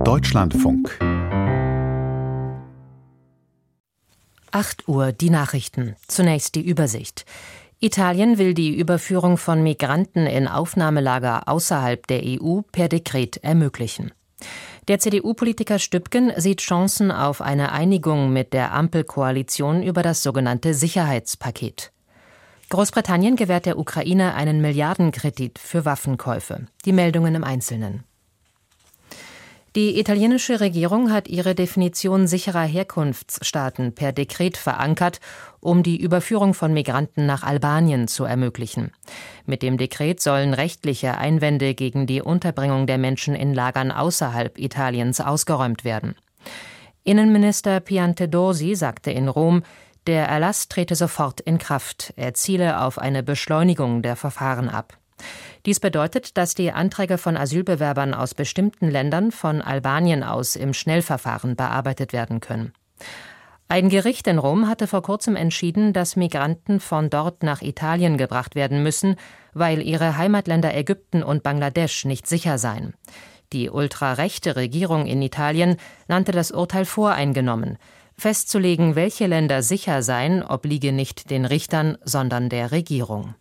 Deutschlandfunk. 8 Uhr, die Nachrichten. Zunächst die Übersicht. Italien will die Überführung von Migranten in Aufnahmelager außerhalb der EU per Dekret ermöglichen. Der CDU-Politiker Stübgen sieht Chancen auf eine Einigung mit der Ampelkoalition über das sogenannte Sicherheitspaket. Großbritannien gewährt der Ukraine einen Milliardenkredit für Waffenkäufe. Die Meldungen im Einzelnen. Die italienische Regierung hat ihre Definition sicherer Herkunftsstaaten per Dekret verankert, um die Überführung von Migranten nach Albanien zu ermöglichen. Mit dem Dekret sollen rechtliche Einwände gegen die Unterbringung der Menschen in Lagern außerhalb Italiens ausgeräumt werden. Innenminister Piantedosi sagte in Rom, der Erlass trete sofort in Kraft, er ziele auf eine Beschleunigung der Verfahren ab. Dies bedeutet, dass die Anträge von Asylbewerbern aus bestimmten Ländern von Albanien aus im Schnellverfahren bearbeitet werden können. Ein Gericht in Rom hatte vor kurzem entschieden, dass Migranten von dort nach Italien gebracht werden müssen, weil ihre Heimatländer Ägypten und Bangladesch nicht sicher seien. Die ultrarechte Regierung in Italien nannte das Urteil voreingenommen. Festzulegen, welche Länder sicher seien, obliege nicht den Richtern, sondern der Regierung.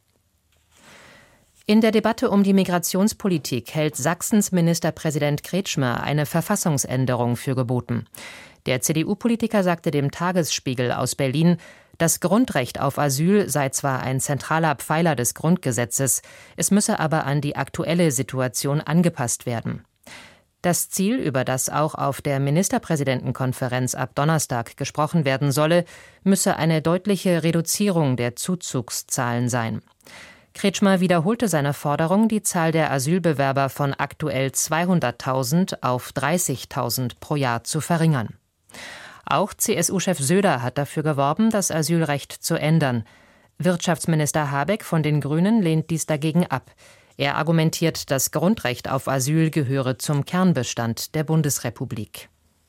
In der Debatte um die Migrationspolitik hält Sachsens Ministerpräsident Kretschmer eine Verfassungsänderung für geboten. Der CDU-Politiker sagte dem Tagesspiegel aus Berlin, das Grundrecht auf Asyl sei zwar ein zentraler Pfeiler des Grundgesetzes, es müsse aber an die aktuelle Situation angepasst werden. Das Ziel, über das auch auf der Ministerpräsidentenkonferenz ab Donnerstag gesprochen werden solle, müsse eine deutliche Reduzierung der Zuzugszahlen sein. Kretschmer wiederholte seine Forderung, die Zahl der Asylbewerber von aktuell 200.000 auf 30.000 pro Jahr zu verringern. Auch CSU-Chef Söder hat dafür geworben, das Asylrecht zu ändern. Wirtschaftsminister Habeck von den Grünen lehnt dies dagegen ab. Er argumentiert, das Grundrecht auf Asyl gehöre zum Kernbestand der Bundesrepublik.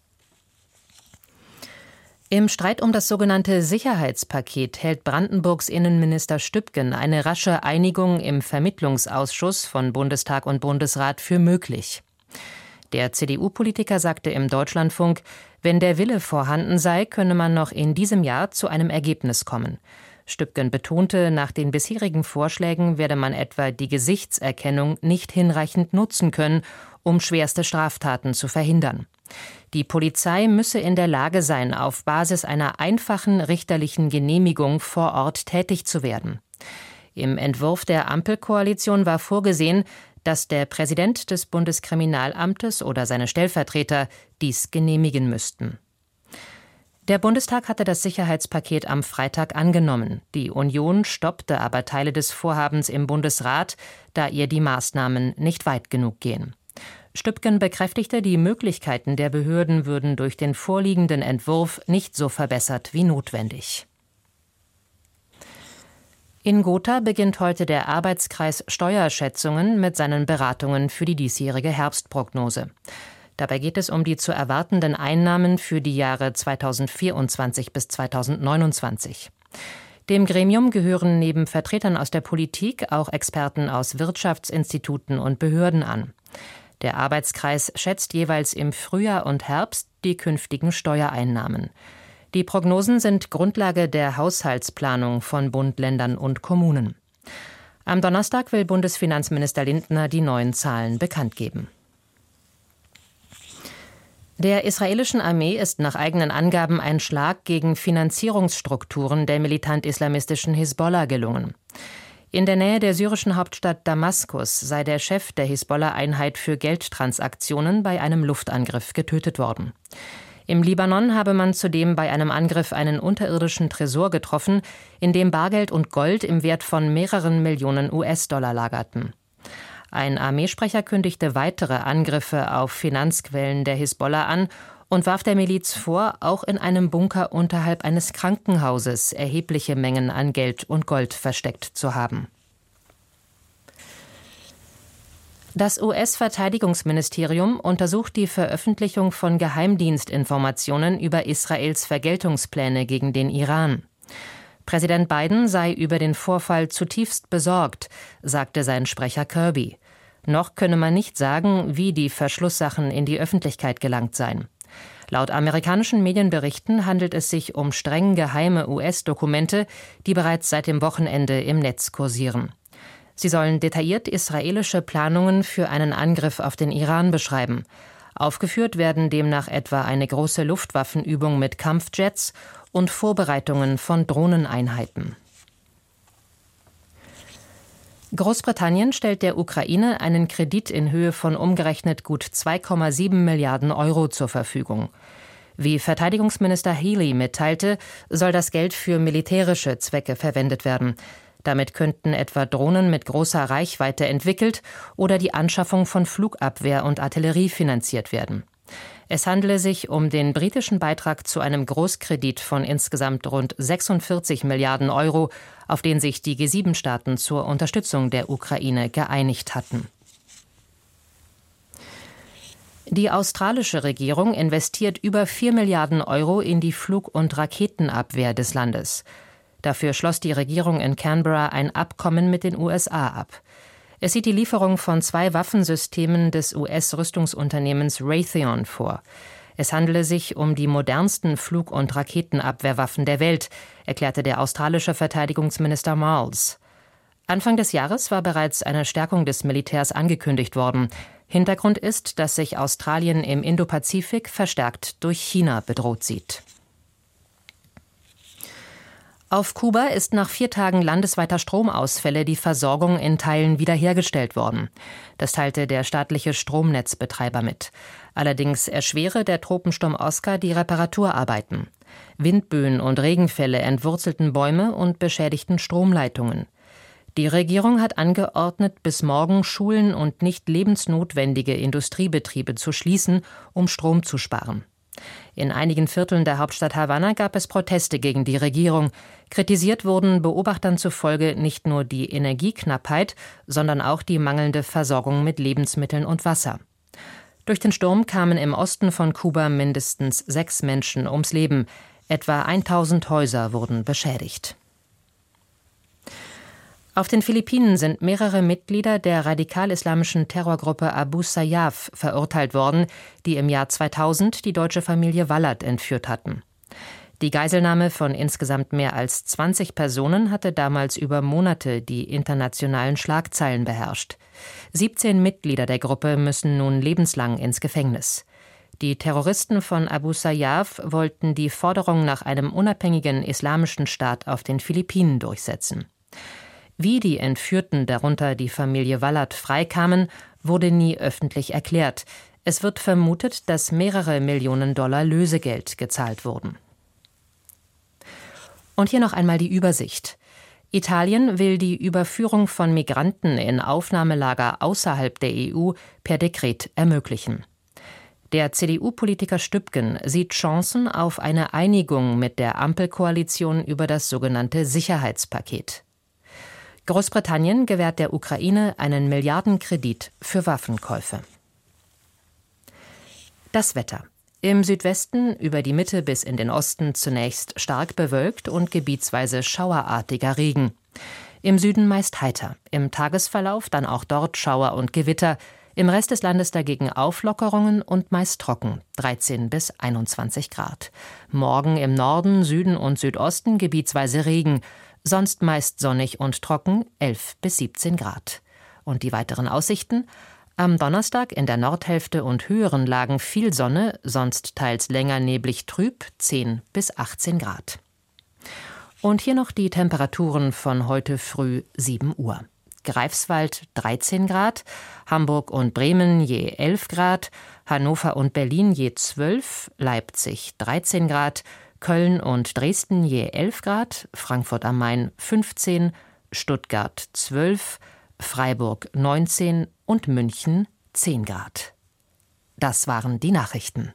Im Streit um das sogenannte Sicherheitspaket hält Brandenburgs Innenminister Stübgen eine rasche Einigung im Vermittlungsausschuss von Bundestag und Bundesrat für möglich. Der CDU-Politiker sagte im Deutschlandfunk, wenn der Wille vorhanden sei, könne man noch in diesem Jahr zu einem Ergebnis kommen. Stübgen betonte, nach den bisherigen Vorschlägen werde man etwa die Gesichtserkennung nicht hinreichend nutzen können, um schwerste Straftaten zu verhindern. Die Polizei müsse in der Lage sein, auf Basis einer einfachen richterlichen Genehmigung vor Ort tätig zu werden. Im Entwurf der Ampelkoalition war vorgesehen, dass der Präsident des Bundeskriminalamtes oder seine Stellvertreter dies genehmigen müssten. Der Bundestag hatte das Sicherheitspaket am Freitag angenommen. Die Union stoppte aber Teile des Vorhabens im Bundesrat, da ihr die Maßnahmen nicht weit genug gehen. Stübgen bekräftigte, die Möglichkeiten der Behörden würden durch den vorliegenden Entwurf nicht so verbessert wie notwendig. In Gotha beginnt heute der Arbeitskreis Steuerschätzungen mit seinen Beratungen für die diesjährige Herbstprognose. Dabei geht es um die zu erwartenden Einnahmen für die Jahre 2024 bis 2029. Dem Gremium gehören neben Vertretern aus der Politik auch Experten aus Wirtschaftsinstituten und Behörden an. Der Arbeitskreis schätzt jeweils im Frühjahr und Herbst die künftigen Steuereinnahmen. Die Prognosen sind Grundlage der Haushaltsplanung von Bund, Ländern und Kommunen. Am Donnerstag will Bundesfinanzminister Lindner die neuen Zahlen bekannt geben. Der israelischen Armee ist nach eigenen Angaben ein Schlag gegen Finanzierungsstrukturen der militant-islamistischen Hisbollah gelungen. In der Nähe der syrischen Hauptstadt Damaskus sei der Chef der Hisbollah-Einheit für Geldtransaktionen bei einem Luftangriff getötet worden. Im Libanon habe man zudem bei einem Angriff einen unterirdischen Tresor getroffen, in dem Bargeld und Gold im Wert von mehreren Millionen US-Dollar lagerten. Ein Armeesprecher kündigte weitere Angriffe auf Finanzquellen der Hisbollah an und warf der Miliz vor, auch in einem Bunker unterhalb eines Krankenhauses erhebliche Mengen an Geld und Gold versteckt zu haben. Das US-Verteidigungsministerium untersucht die Veröffentlichung von Geheimdienstinformationen über Israels Vergeltungspläne gegen den Iran. Präsident Biden sei über den Vorfall zutiefst besorgt, sagte sein Sprecher Kirby. Noch könne man nicht sagen, wie die Verschlusssachen in die Öffentlichkeit gelangt seien. Laut amerikanischen Medienberichten handelt es sich um streng geheime US-Dokumente, die bereits seit dem Wochenende im Netz kursieren. Sie sollen detailliert israelische Planungen für einen Angriff auf den Iran beschreiben. Aufgeführt werden demnach etwa eine große Luftwaffenübung mit Kampfjets und Vorbereitungen von Drohneneinheiten. Großbritannien stellt der Ukraine einen Kredit in Höhe von umgerechnet gut 2,7 Milliarden Euro zur Verfügung. Wie Verteidigungsminister Healey mitteilte, soll das Geld für militärische Zwecke verwendet werden. Damit könnten etwa Drohnen mit großer Reichweite entwickelt oder die Anschaffung von Flugabwehr und Artillerie finanziert werden. Es handele sich um den britischen Beitrag zu einem Großkredit von insgesamt rund 46 Milliarden Euro, auf den sich die G7-Staaten zur Unterstützung der Ukraine geeinigt hatten. Die australische Regierung investiert über 4 Milliarden Euro in die Flug- und Raketenabwehr des Landes. Dafür schloss die Regierung in Canberra ein Abkommen mit den USA ab. Es sieht die Lieferung von 2 Waffensystemen des US-Rüstungsunternehmens Raytheon vor. Es handele sich um die modernsten Flug- und Raketenabwehrwaffen der Welt, erklärte der australische Verteidigungsminister Marles. Anfang des Jahres war bereits eine Stärkung des Militärs angekündigt worden. Hintergrund ist, dass sich Australien im Indopazifik verstärkt durch China bedroht sieht. Auf Kuba ist nach 4 Tagen landesweiter Stromausfälle die Versorgung in Teilen wiederhergestellt worden. Das teilte der staatliche Stromnetzbetreiber mit. Allerdings erschwere der Tropensturm Oscar die Reparaturarbeiten. Windböen und Regenfälle entwurzelten Bäume und beschädigten Stromleitungen. Die Regierung hat angeordnet, bis morgen Schulen und nicht lebensnotwendige Industriebetriebe zu schließen, um Strom zu sparen. In einigen Vierteln der Hauptstadt Havanna gab es Proteste gegen die Regierung. Kritisiert wurden Beobachtern zufolge nicht nur die Energieknappheit, sondern auch die mangelnde Versorgung mit Lebensmitteln und Wasser. Durch den Sturm kamen im Osten von Kuba mindestens 6 Menschen ums Leben. Etwa 1000 Häuser wurden beschädigt. Auf den Philippinen sind mehrere Mitglieder der radikal-islamischen Terrorgruppe Abu Sayyaf verurteilt worden, die im Jahr 2000 die deutsche Familie Wallert entführt hatten. Die Geiselnahme von insgesamt mehr als 20 Personen hatte damals über Monate die internationalen Schlagzeilen beherrscht. 17 Mitglieder der Gruppe müssen nun lebenslang ins Gefängnis. Die Terroristen von Abu Sayyaf wollten die Forderung nach einem unabhängigen islamischen Staat auf den Philippinen durchsetzen. Wie die Entführten, darunter die Familie Wallert, freikamen, wurde nie öffentlich erklärt. Es wird vermutet, dass mehrere Millionen Dollar Lösegeld gezahlt wurden. Und hier noch einmal die Übersicht. Italien will die Überführung von Migranten in Aufnahmelager außerhalb der EU per Dekret ermöglichen. Der CDU-Politiker Stübgen sieht Chancen auf eine Einigung mit der Ampelkoalition über das sogenannte Sicherheitspaket. Großbritannien gewährt der Ukraine einen Milliardenkredit für Waffenkäufe. Das Wetter. Im Südwesten über die Mitte bis in den Osten zunächst stark bewölkt und gebietsweise schauerartiger Regen. Im Süden meist heiter, im Tagesverlauf dann auch dort Schauer und Gewitter, im Rest des Landes dagegen Auflockerungen und meist trocken, 13 bis 21 Grad. Morgen im Norden, Süden und Südosten gebietsweise Regen, sonst meist sonnig und trocken, 11 bis 17 Grad. Und die weiteren Aussichten? Am Donnerstag in der Nordhälfte und höheren Lagen viel Sonne, sonst teils länger neblig trüb, 10 bis 18 Grad. Und hier noch die Temperaturen von heute früh 7 Uhr. Greifswald 13 Grad, Hamburg und Bremen je 11 Grad, Hannover und Berlin je 12, Leipzig 13 Grad, Köln und Dresden je 11 Grad, Frankfurt am Main 15, Stuttgart 12, Freiburg 19 und München 10 Grad. Das waren die Nachrichten.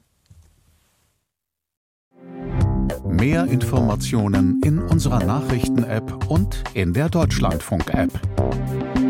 Mehr Informationen in unserer Nachrichten-App und in der Deutschlandfunk-App.